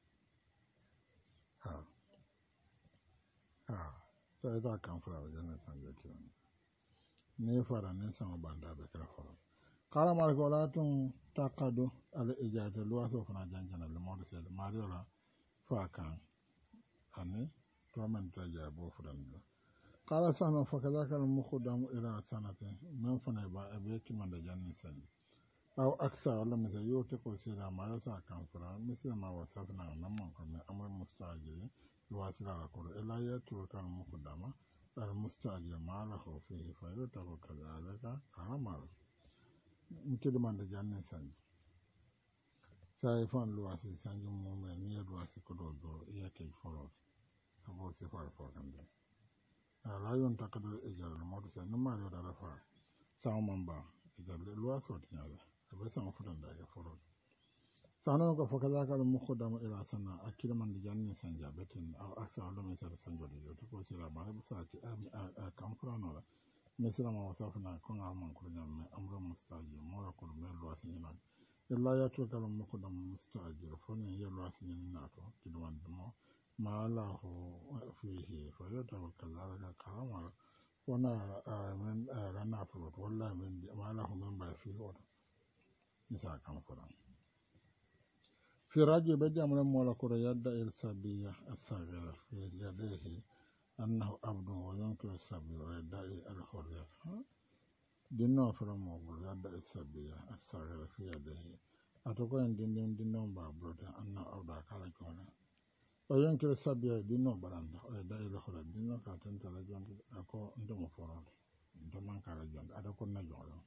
ها ها سايدا كان فعل جادين سان جكيران نيفعل نسان باندا بكرة فرور قال ما قولاتهم تقدو على إجازة لواسو فنا جانجنا لمورس ماريولا فاكان أني ومن تجابوا فرنجا قال سنة فكذاك المخدم إلى سنة من فنبا أبيك من دجان سنة أو أكثر ولا مثل يوتك وسيرا ما يسا كان فرا مثل ما وصفنا نمكن من أمر مستعجل يواصل على كل إلا يترك المخدم المستعجل ما له فيه فيوتك كذلك عمل مكد من دجان سنة سايفان لواسي سنجم مومن يدواسي كدو دو إياكي فروض أبو سفار فوقندي لا ينتقد الإجارة الموت نما يرى رفع سامن با إجارة الواسط نيالا أبو سام فرند دايا فرود سانو كو فكذاك المخدم إلى سنة أكيد من دجاني سنجا بتن أو أكثر لم يسر سنجا ديو تقول سيرا باري بساكي كم فرانولا مثل ما وصفنا كون عمان كلنا أمر مستعجل مورا كل من الواسط نيالا إلا يترك المخدم مستعجل فني يلواسط نيالا كدوان دمو ما له فيه فيتوكل كذلك كرامة ونا من لنا فلوت ولا من ما له من بي فيه ولا نساء كم فرام في رجل بجام لما لكور يدعي السبية الصغيرة في يديه أنه عبد وينكر السبية ويدعي الحرية دينه فرام وقول يدعي السبية الصغيرة في يديه أتوقع دين دينه بابرد أنه عبد كالكونا وينكر السبيع دينو براندا ويدعي الخلا دينو كاتن تلاجون أكو ندم فراد ندمان كالاجون أدا كنا جولا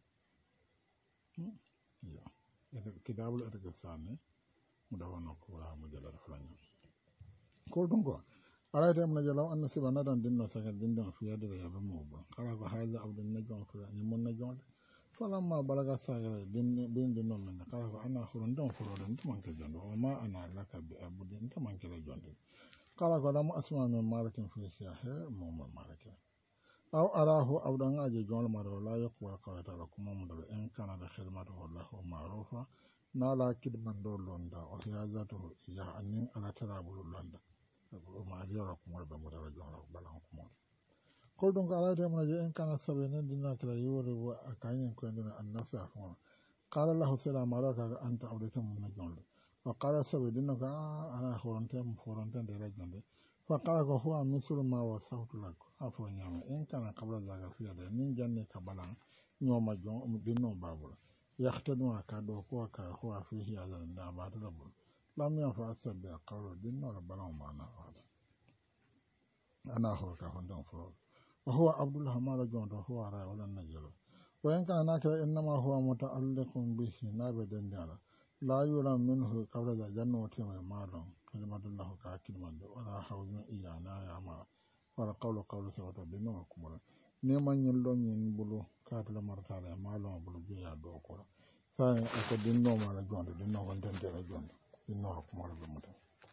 يا إذا كتاب الإرجاساني مداوانا كولا مجلد فلانيا كل دونكو على تيم نجلاو أن سبنا دان دينو سكت دينو في يد ريا بموبا قال هذا عبد النجوم فلاني من نجوم فلما بلغ سائر دين دين دينو من قال أنا خرندم فراد أنت من كجون وما أنا لك بأبد أنت من كجون قال قدام أسمع من مالك في السياحة موم مالك أو أراه أو دعنا جون مرة لا يقوى قرأت لكم مدر إن كان الخدمة الله معروفة نالا كد من دور لوندا وحيازته يعني على تراب لوندا وما جرى كم رب مدر جون بلغكم ko ɗum ko alayte mona je en kana saɓe nen dinnakila yori a kañen koyndena an nafsa fon qala lahu salam ala kaga anta awdete mum na jonde wa qala saɓe dinno ko a ana horonte foronte nde rajonde fa qala ko huwa mislu ma wa sawtu lakko a fo ñama en kana kabla zaga fiyade nin janni ka balan ñoma jon dinno babula yahtadu ka ɗo ko ka huwa fihi azal nda batula bul lam yan fa asabbe qawlo dinno la balan mana wala ana ho ka hondon fo wa huwa abdullah mala jonto huwa ra wala najelo wa in kana nakira innama huwa muta'alliqun bihi nabe dendala la yura minhu qabla da jannu tima malon kalimatullah ka kilmande wala hawzun iyana ya ma wala qawlu qawlu sawata dinno kumula ne man nyillo nyin bulu ka tala martala malon bulu biya do ko sai ko dinno mala jonto dinno ko dendela jonto dinno kumula be mutan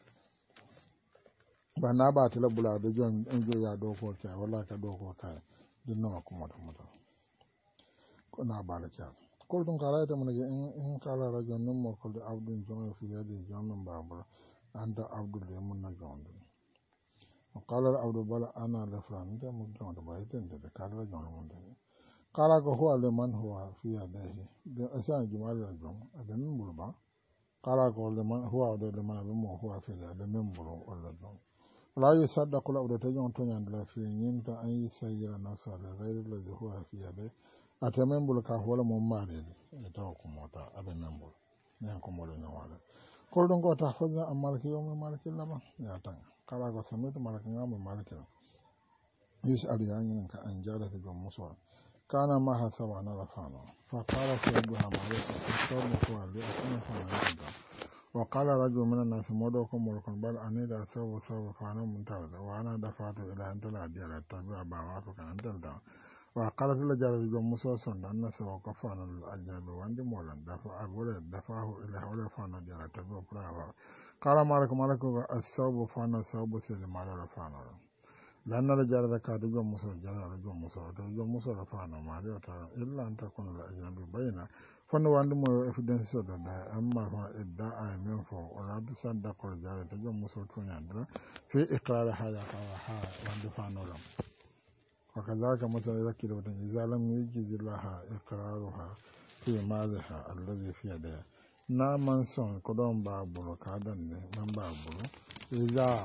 ba na ba tala bula da jon en je ya do ko kai wala ka do ko kai dinno kumula mutan ko na ba la kya ko dun kala ta mun in in kala rajon nan mo ko da abdun jama fi yadi jamin babur anda abdul le mun na jondo ko kala abdul bala ana la fran da mun jondo ba ita da kala rajon mun da kala ko huwa le man huwa fi yadihi da asan jumal la jon da min bulba kala ko le man huwa da le man mo huwa fi da min bulu wala jon la yusaddaqu la da tajon to nyan la fi nyinta an yi sayyira nafsa la ghayr la huwa fi yadihi ate membul ka wala mo maade e taw ko mota abe membul nen ko mo le nyawala ko don ko ta faza amal ki yomo malaki lama ya tan kala ko samitu malaki ngam malaki yus ali yan ka an jala de gom muso kana ma hasaba na rafano fa qala sayyid hamale ko mo ko ali akuna fa na wa qala rajul min an-nas modo ko mo kon bal anida sawu sawu fa na mun tawda wa ana dafatu ila antala diala tabi'a ba wa ko kan dalda wa qalat la jarabi jom muso son dan na sawa ko fa na aljabi wandi molan dafa agore dafa hu ila wala fa na diala tabi'a prawa qala malak malak ko as-sawu fa na sawu se de mala fa na lan la jarada ka de jom muso jarada jom muso to jom muso la fa na ma de ta illa anta kun la aljabi bayna fono wandi mo evidence so da amma fa idda ay men fo wala du sadda ko jarada jom muso to nyandra fi iqrar hada ka ha wandi fa no lam وكذلك مثلا يذكر إذا لم يجد لها إقرارها في مالها الذي في يدها نعم سون كدوم بابلو كادن من بابلو إذا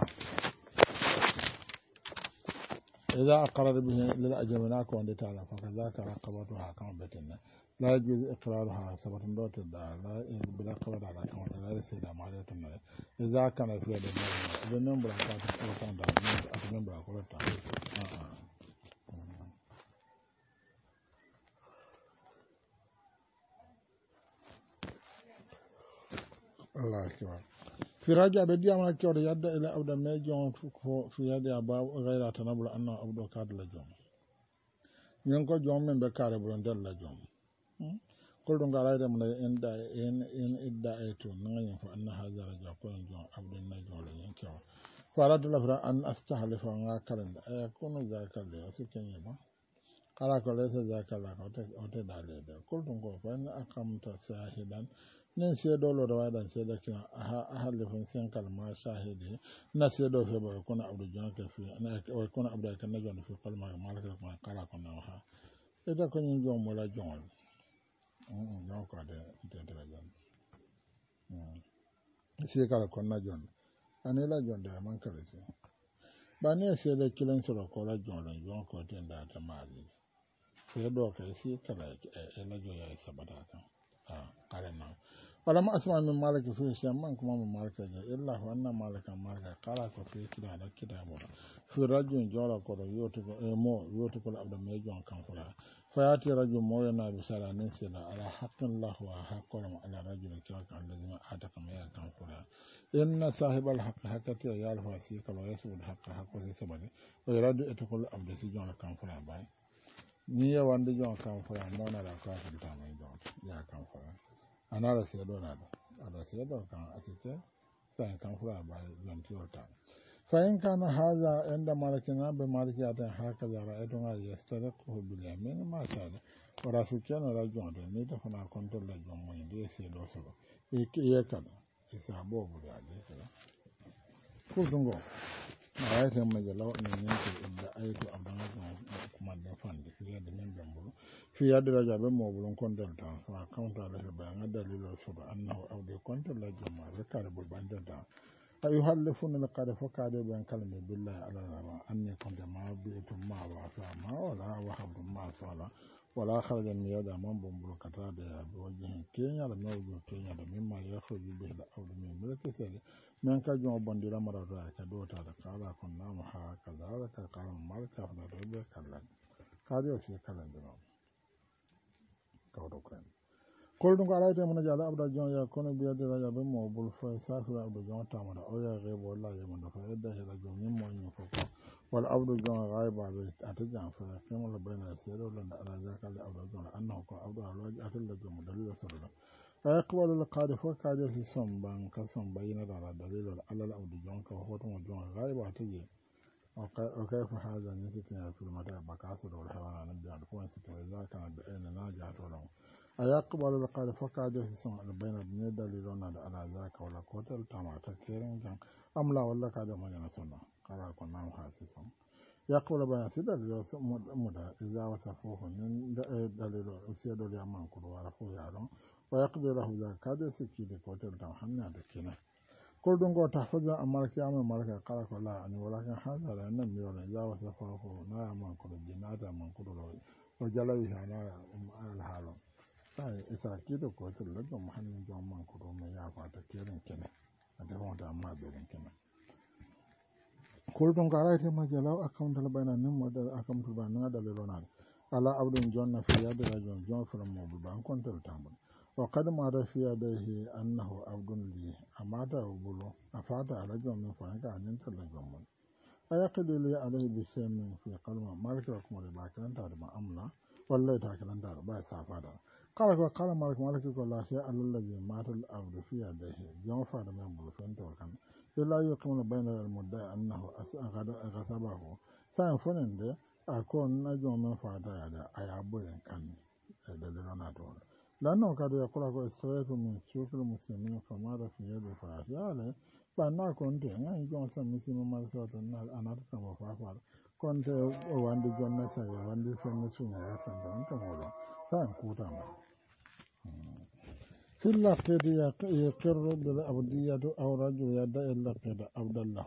إذا أقرر به للأجمناك وان تعالى فكذلك رقبتها كما بتنا لا يجوز إقرارها سبت دوت الدار لا بلا قبض على كما لا يسيد ماليتنا إذا كان في يدها إذا من بلا قبض على من بلا قبض Allah akbar fi raja be diama ko de yadda ila awda me jon ko fi yadda ba gaira tanabul anna abdo kad la jon nyen ko jon men be kare bu ndel la jon ko do ngala dem na en da en en idda eto nangani fa anna hadha raja ko jon abdo na jon la yen ko fara de la fra an astahlifa nga kalenda ay kono zakal de o kenye ba kala ko le zakal ko te o te dale de ko do ngo fa na akamta sahidan nen seedo lo da wadan seedo kina aha ahalle fon sen kalma shahidi na seedo fe ba kono abdu jonka fi na o kono abdu kan na jon fi kalma malaka ko kala ko na ha e da ko nyi jom mo la jon mm non ko de de de la jon mm si kala ko na jon ani la jon da man kala si ba ne seedo kilen so ko la jon la jon ko de da ta mali seedo ka si kala e la jon ya sabata kan ah kala na wala ma asma min malaka fi shamman kuma min malaka ja illa wa anna malaka malaka kala ko fi kida da kida mo fi rajun jora ko do yoto ko e mo yoto ko abda me jon kan fula fayati rajul mo yana bi sala nin sila ala haqqin lahu wa haqqan ala rajul kaka alladhi ataka me kan fula inna sahibal haqq hakati ya alfa si kala yasud haqq haqqo si sabani wa iradu etakul abda si jon kan fula bay ni ya wande jon kan fula mo na la ka ta me jon ya kan fula anara seedo nada ada seedo kan asite sai kan fura ba lantiota fa in kana haza inda malakina be malikiyata haka zara eto nga yastaraku bil yamin ma sada ora sikena la jonde ni to fana control la jomo ndi seedo so e ye kada isa bobu ya de kala ko dungo ayata majalaw ne ne da ayatu abana kuma da fandi fiye da min jambulu fi yadda da jabe mo bulun kontal ta fa counter da bayan dalilo so da annahu awde kontal la jama'a zakar bulban da ayu halifuna la qad fakade ban kalme billahi ala rama anni kunta ma bi'tum ma wa fa ma wala wa habbu ma sala wala kharaja min yada man bumbul kata da ya bi wajen kenya da mawdu kenya da mimma ya khuju bi da awdu min mulki sale men ka jon bandira marata ka dota da kala kun na ma ha kaza da ka kala marka da da kallan kadiyo shi kallan da ka do kan kol dum ko alaite mun jala abda jon ya kono biya de raja be mo bul fa safi abda jon tamara o ya rebo la ya mun da fa edda he la jon nim mo nyi ko wal abdu jon ghaiba be atajan fa kemo la bayna sero la ala zakal abda jon annahu ko abdu alaji atal la jon dalil sarra aqbalu al qadi fa qadi fi somban ka som bayina da dalil ala al abdu jon ka hoto mo jon ghaiba taji o kayfa hada ni tikna fi mata bakasu do hawana nan da ko sai to zakana da ina na ja to lawo ayaqbalu al-qad fakade son albayna ne dalilona da ala zaka wala kotal tamata keren kan amla walla kada magana sunna kala ko nan hasisan yaqbalu bayna sidal yo muda iza wasafuhu nin dalilo usido ya man ko wala fo yaron wa yaqdiru zaka kada sikide kotal tam hanna da kina ko don go tahfaza amal kiyama malaka kala ko la ani wala kan hada la nan mi wala iza wasafuhu na man ko jinata man ko do o jalawi hana al-halon sai isa kido ko to lago muhannin jon man ko do me ya fata kirin kene ade wonta amma berin kene ko don gara te ma jalaw account la bayna nim model account ba na dale lonal ala abdun jonna fi yade la jon jon from mo ba kon tel tambon wa qad ma da fi yadihi annahu abdun li amata bulu afata ala jon min fa ka anin tel la jon mon ayaqdi li alayhi bi shay'in fi qalma malika kuma da ba kan ta da amla wallahi ta kan da ba sa fada kala ko kala malik malik ko la shay allazi matal abdu fi yadihi jon fa da men bulu fen to kan illa yuqimuna bayna al mudda annahu asghada ghasabahu sai fonen de akon na jon men fa da da ayabo yan kan da da na to lanno ka da kula ko israfu min shukul muslimin fa ma da fi yadi fa yale ba na kon de ngai jon sa muslimin mal sa to na anata ta mo fa fa kon de o wandi jon na sa ya wandi fe musunya ya san da to mo sai kuta ma في اللقيد يقر بالعبدية أو رجل يدعي اللقيد عبد الله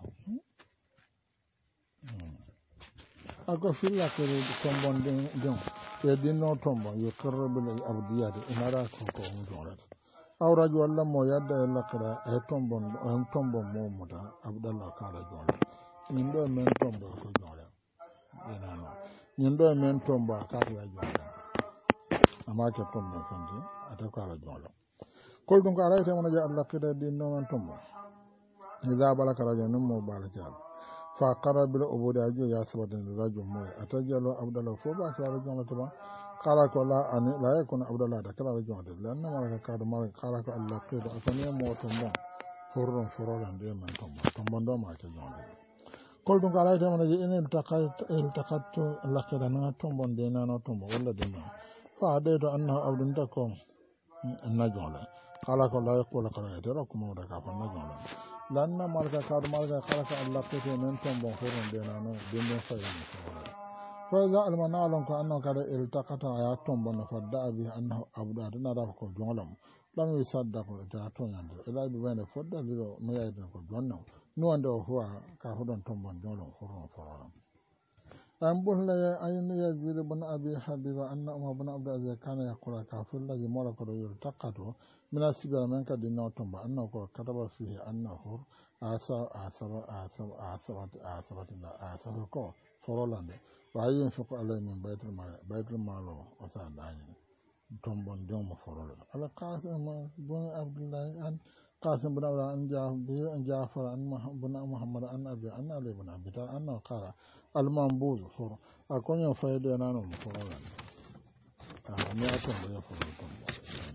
أكو في اللقيد تنبون دون يدين نو تنبون يقر بالعبدية إن راكو كون جولت أو رجل لما يدعي اللقيد أي تنبون أي تنبون مومدا عبد الله كار جولت نندو من تنبون كو جولت نندو من تنبون كار جولت أما كتنبون فندي أتكار جولت kol dum ko arayte mon ja Allah kida din no man tombo idha balaka rajul num balaka fa qara bil ubudi ajo ya sabadan rajul moy atajalo abdallah fo ba sa rajul to ba qala ko la an la yakun abdallah da kala rajul de lan ma ka ka do ma qala ko Allah kida afani mo tombo horron forolan de man tombo tombo do ma ke jonde kol dum ko arayte mon ja inen taqat il taqattu Allah kida na tombo de na no tombo wala de no fa de to anna abdun takom na jonde kala ko la ko la kala de ro ko mo da ka fa na jona lanna marka ka do marka kala ko Allah ko te men ton bon horon de na no de men fa yi fa za al manalon ko anno kada iltaqata ya ton bon fa da bi annahu abda dana da ko jolam lam yu sadda ko ta ton yande ila bi bane fodda lilo me ya ko jonna no ande o huwa ka hodon ton bon jolom horon horon an bulla ya ayin yazid ibn abi habiba anna umar ibn abd aziz kana yaqula kafir la jimala ko yultaqatu mina sigara men ka dinna tomba anna ko kataba fihi annahu asa asaba asaba asaba asaba asaba ko forolande wa yin fuko alay min baytul mal baytul mal o sa dani tombon dum forolo ala qasim ibn abdullah an qasim ibn abdullah an jafar an jafar an muhammad an abi an ali ibn abi tal anna qala al manbuz for akonyo fayde nano forolande ah mi aton ya forolande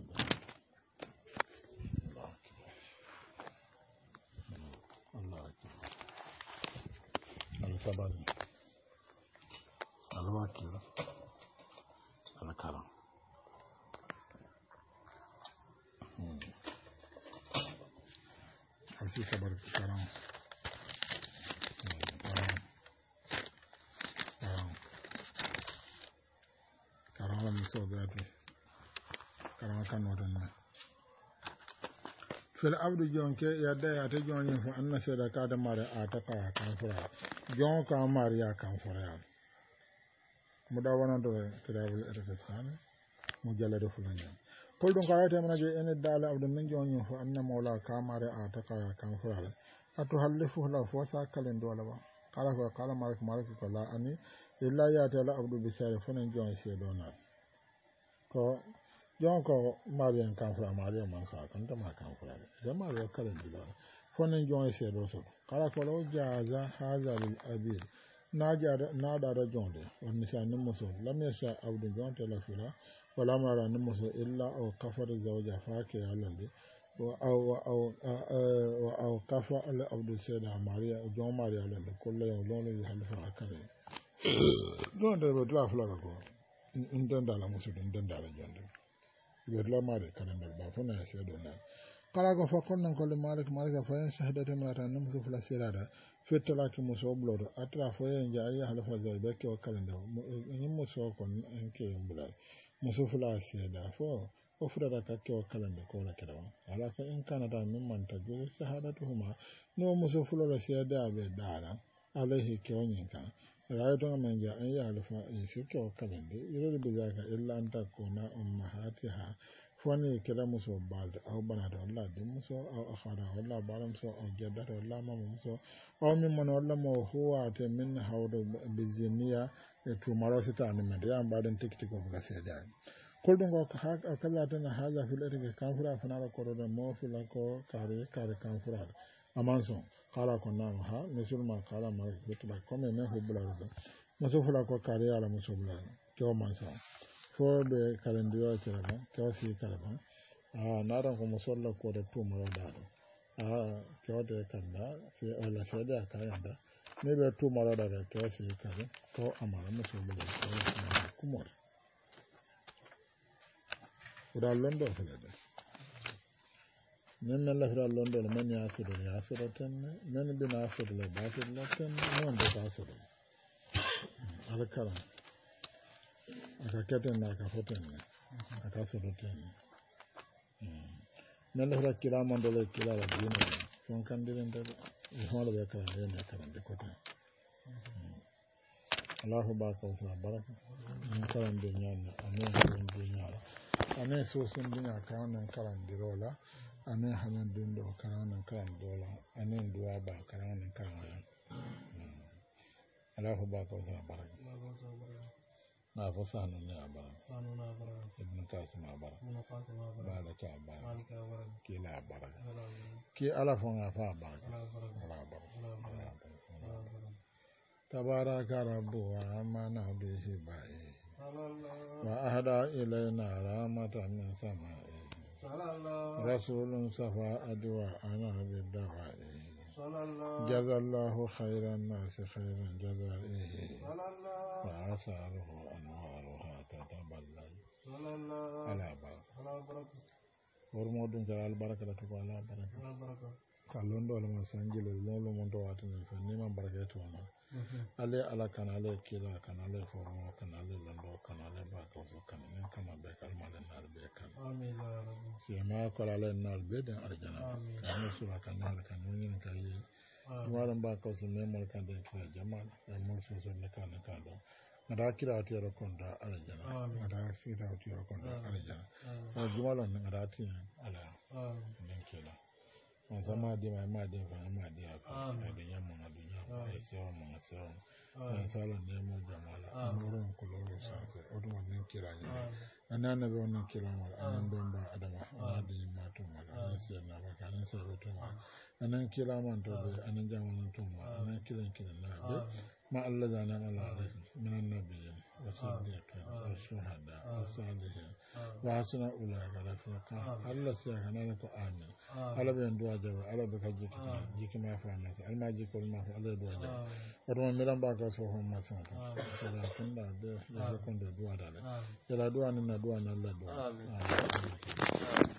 sabani alwakil alkaram hmm asi sabar karam soogati kala kanno tan na fil abdu jonke yadda ya ta jonin fa anna sai da ka da mare a ta ka kan fura jon ka mariya kan fura mu da wannan da kitabul irfan mu jalla da fulanya kol don ka ta mana je en dala abdu min jonin fa anna maula ka mare a ta ka kan fura atu halifu la fo sa kalen do la ba kala ko kala malik malik ko la ani illa ya ta la abdu bi shari funan jon sai do na ko jon ko mariyan kan fura mariyan man sa kan ta ma kan fura da mariyan kalen dila funan jon sai do so kala ko lo jaza hadha lil abid na jada na da da jon de wonni sa nim muso lam yasha abdu jon ta la fura wala mara nim muso illa aw kafara zawja fa ke yalande أو أو أو أو كفى عبد السيدة ماريا جون ماريا لين كل يوم لون يحلف أكله جون ده بدلا فلا كو إن دن دالا مسود إن دن دالا جون ده بدلا ماريا كلام بالبافنا يسيدونا kala ko fakon ko le malik malik fa en shahadatu mata nam su fala sirada fetala ki muso blodo atra fo en ja ya halafa zaibe ko kalenda ni muso kon en ke mbulal muso fala sirada fo o fudata ka kewo kalande ko la kerawa ala ko in kanata min man tajo shahadatuhuma no muso fulo la seeda be dara alayhi kewo nyin kan rayto man ja an ya alfa e se kewo kalande yele be zaka illa anta kuna ummahatiha foni kela muso balde aw banata walla de muso aw akhara walla balam so aw jaddata walla mama muso aw min man walla mo huwa te min hawdo biziniya e to marosita ni men ya baden tikitiko la seeda koldun ko kala tan haja fil erge kanfura fanara korodo mo fila ko kare kare kanfura amanso kala ko na ha musulma kala ma betba comme ne hubula do muso fila ko kare ala muso bula ko mansa fo be kalendiro tira ba ko si kala ba ah naran ko muso la ko de to mo da do ah ko de kanda se ala se da kayanda ne be to mo da da ko si kala ko amara muso bula ko kumor ura londo fulede men men lafira londo men ya sudo ya sudo ten men bina sudo le ba sudo le ten non de ba sudo ala kala aka keten na ka foten aka sudo ten men lafira kila mondo le kila la dino son kandiren de e hono be kala de ne kala de kota Allahu baka wa baraka min kalan de nyanya amen kalan de nyanya ane so sun dina kawanan karan dirola ane hanan dindo kawanan karan dola ane duwa ba kawanan karan Allahu ba ka sa baraka na fa sanu ne abara sanu na abara ibn kasim abara ibn kasim abara balaka abara malika abara kila abara ki ala fo nga fa abara ala abara tabaraka rabbu wa amana bihi ba'i وأهدى إلينا رحمة من سمائه رسول صفى أدواءنا بالدواء جزى الله خير الناس خيرا جزائه وآثاره أنوارها تتبلل على بركة ورمودن جلال البركة تقوى على بركة kallon dole man sanjilo lolo mon to watin fa ni man barake to na ale ala kanale kila kanale formo kanale lando kanale ba ko so kanale kama be kalmale nar be kan amin ya rabbi si ma ko la len nar be den arjana kan sura kanale kan ni kai waran ba ko so me mol kan den kila jamal e mol so so ne kan kan do ngada kila tiro konda arjana ngada fida tiro konda arjana o jumalon ngada tin ala amin kila sama di ma ma di fa ma di aka da yamma na dunya ai sai mu sai an sala ne mu jamala wurin kullu sai odu wannan kira ne anana be wannan kira mu anan don ba adama adi ma to ma anan sai na ba kanan sai to ma anan kira man to be anan jama'a to ma anan kiran kiran na be ma Allah zana Allah alaihi minan nabiyyin wa siddiqin wa shuhada wa salihin wa hasuna ulaka rafiqa Allah sai kana ko amin ala be ndo ajaw ala be ka jiki jiki ma fa na alma jiki ko ma fa ala do ajaw odo mi ran ba ka so ho ma san ta sala kunda de ya ko ndo do adale sala do an na do an Allah do amin